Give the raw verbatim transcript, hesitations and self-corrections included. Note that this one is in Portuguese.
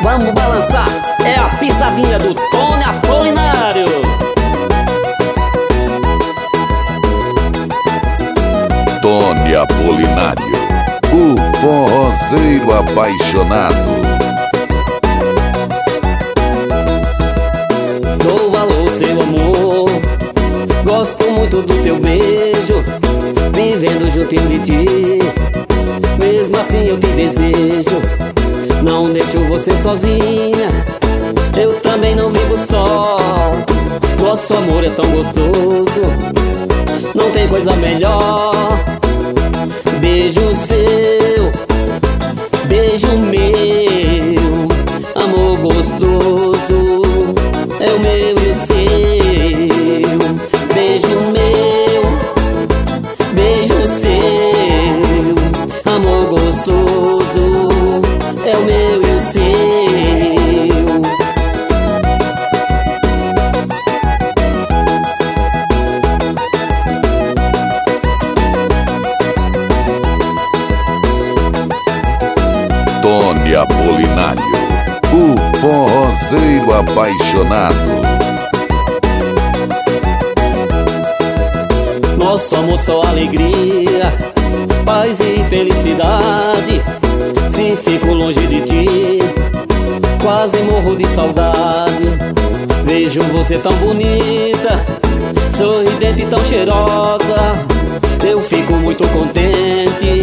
vamos balançar. É a pisadinha do Tony Apolinário. Tony Apolinário, o forrozeiro apaixonado. Dou valor, seu amor, gosto muito do teu beijo, vivendo juntinho de ti, mesmo assim eu te desejo. Não deixo você sozinha, eu também não vivo só. Nosso amor é tão gostoso, não tem coisa melhor. Beijo seu, beijo meu, amor gostoso, é o meu e o seu. Beijo meu, beijo seu, amor gostoso, é o meu e o seu. Tony Apolinário, o forrozeiro apaixonado. Nosso amor só alegria, paz e felicidade. Se fico longe de ti, quase morro de saudade. Vejo você tão bonita, sorridente e tão cheirosa, eu fico muito contente.